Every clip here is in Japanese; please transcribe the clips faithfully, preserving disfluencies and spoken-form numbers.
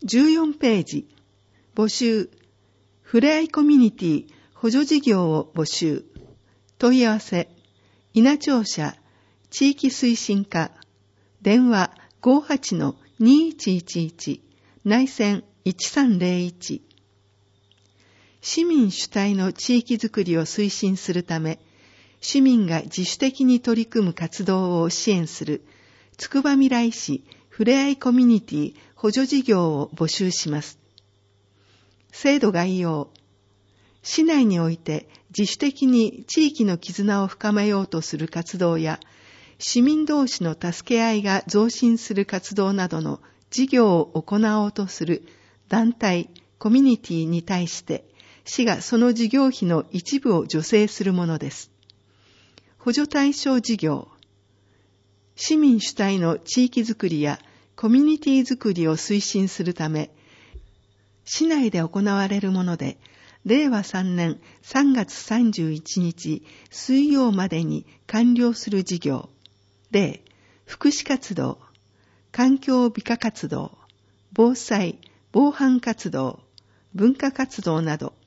じゅうよんページ、募集、ふれあいコミュニティ補助事業を募集。問い合わせ、稲庁舎地域推進課、電話 ごーはちのにいちいちいち、内線いちさんぜろいち。市民主体の地域づくりを推進するため、市民が自主的に取り組む活動を支援する、つくばみらい市ふれあいコミュニティ補助事業を募集します。制度概要。市内において自主的に地域の絆を深めようとする活動や、市民同士の助け合いが増進する活動などの事業を行おうとする団体、コミュニティに対して、市がその事業費の一部を助成するものです。補助対象事業。市民主体の地域づくりやコミュニティづくりを推進するため、市内で行われるもので、れいわさんねんさんがつさんじゅういちにち水曜までに完了する事業。例、福祉活動、環境美化活動、防災、防犯活動、文化活動など。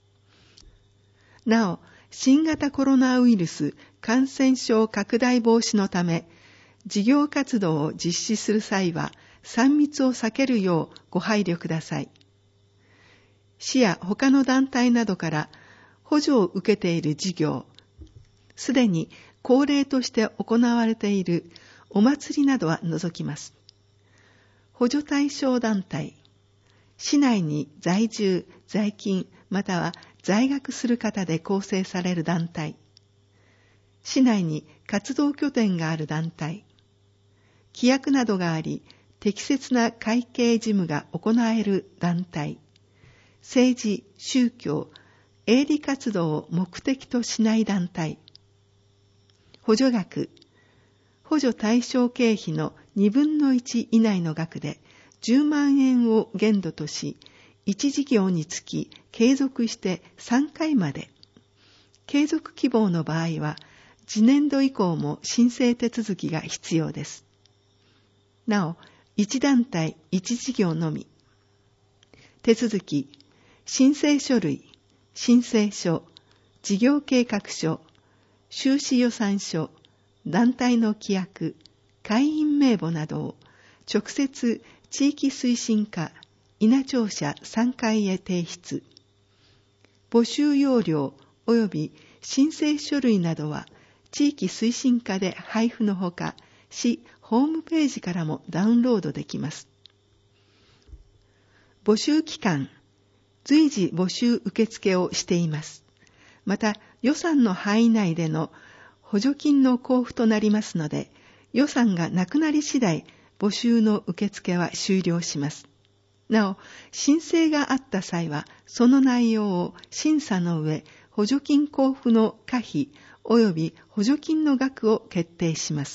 なお、新型コロナウイルス感染症拡大防止のため、事業活動を実施する際は、さん密を避けるようご配慮ください。市や他の団体などから補助を受けている事業、すでに恒例として行われているお祭りなどは除きます。補助対象団体、市内に在住、在勤、または在学する方で構成される団体、市内に活動拠点がある団体、規約などがあり、適切な会計事務が行える団体、政治、宗教、営利活動を目的としない団体。補助額、補助対象経費のにぶんのいち以内の額でじゅうまんえんを限度とし、いち事業につき継続してさんかいまで。継続希望の場合は、次年度以降も申請手続きが必要です。なお、いち団体いち事業のみ。手続き、申請書類、申請書、事業計画書、収支予算書、団体の規約、会員名簿などを直接地域推進課、稲庁舎さんかいへ提出。募集要領及び申請書類などは地域推進課で配布のほか、市ホームページからもダウンロードできます。募集期間、随時募集受付をしています。また、予算の範囲内での補助金の交付となりますので、予算がなくなり次第、募集の受付は終了します。なお、申請があった際は、その内容を審査の上、補助金交付の可否及び補助金の額を決定します。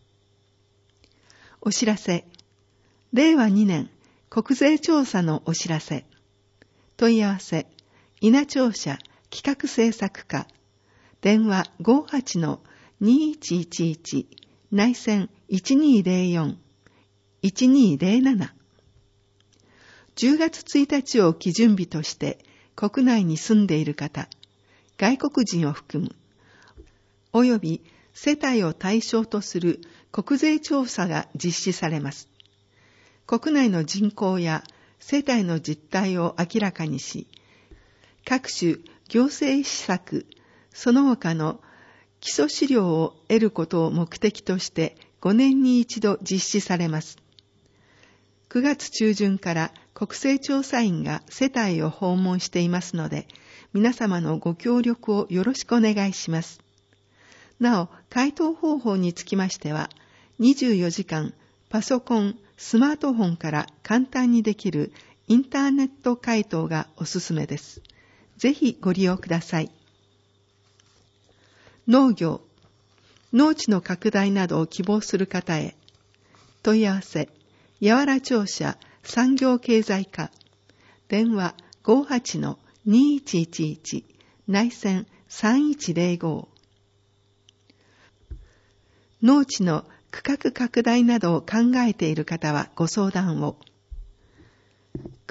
お知らせ。れいわにねん国税調査のお知らせ。問い合わせ、稲庁舎企画制作課、電話 ごーはちのにいちいちいち、内線いちにーぜろよん、いちにーぜろなな。じゅうがつついたちを基準日として国内に住んでいる方、外国人を含む、および世帯を対象とする国税調査が実施されます。国内の人口や世帯の実態を明らかにし、各種行政施策、その他の基礎資料を得ることを目的としてごねんに一度実施されます。くがつちゅうじゅんから国勢調査員が世帯を訪問していますので、皆様のご協力をよろしくお願いします。なお、回答方法につきましては、にじゅうよじかんパソコン、スマートフォンから簡単にできるインターネット回答がおすすめです。ぜひご利用ください。農業、農地の拡大などを希望する方へ。問い合わせ、八原庁舎産業経済課、電話 ごーはちのにいちいちいち、内線さんいちぜろご。農地の区画拡大などを考えている方はご相談を。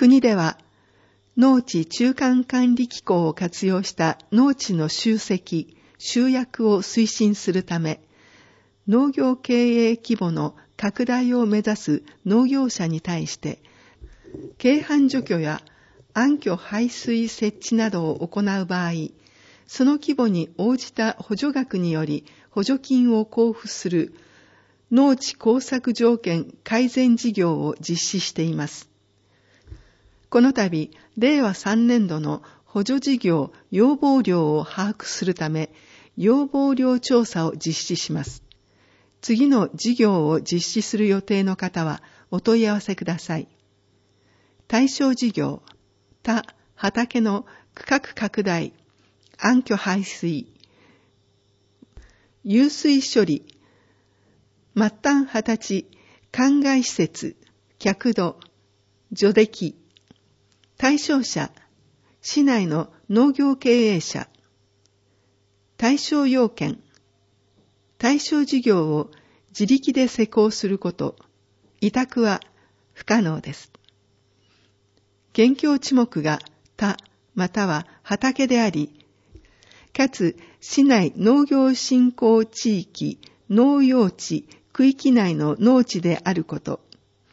国では、農地中間管理機構を活用した農地の集積、集約を推進するため、農業経営規模の拡大を目指す農業者に対して、軽範除去や暗渠排水設置などを行う場合、その規模に応じた補助額により補助金を交付する農地耕作条件改善事業を実施しています。この度、れいわさんねんどの補助事業要望量を把握するため、要望量調査を実施します。次の事業を実施する予定の方はお問い合わせください。対象事業、田、畑の区画拡大、暗渠排水、湧水処理、末端畑地、灌漑施設、客土、除糞。対象者、市内の農業経営者。対象要件、対象事業を自力で施行すること、委託は不可能です。現況地目が田または畑であり、かつ市内農業振興地域、農用地、区域内の農地であること。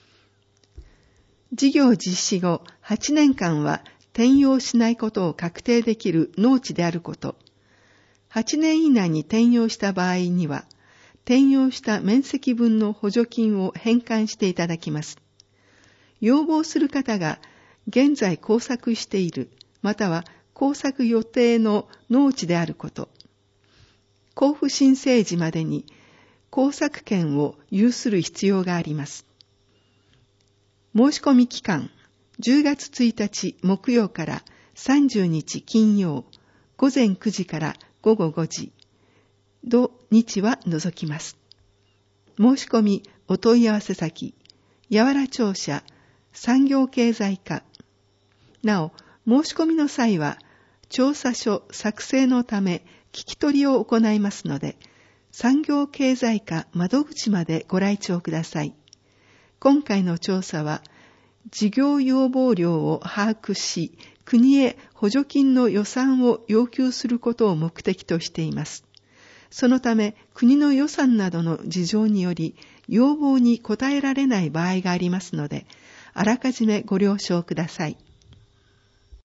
事業実施後はちねんかんは転用しないことを確定できる農地であること。はちねん以内に転用した場合には、転用した面積分の補助金を返還していただきます。要望する方が現在耕作している、または耕作予定の農地であること。交付申請時までに耕作権を有する必要があります。申し込み期間、じゅうがつついたち木曜からさんじゅうにち金曜、ごぜんくじからごごごじ、土日は除きます。申し込みお問い合わせ先、八原庁舎産業経済課。なお、申し込みの際は、調査書作成のため聞き取りを行いますので、産業経済課窓口までご来庁ください。今回の調査は、事業要望量を把握し、国へ補助金の予算を要求することを目的としています。そのため、国の予算などの事情により、要望に応えられない場合がありますので、あらかじめご了承ください。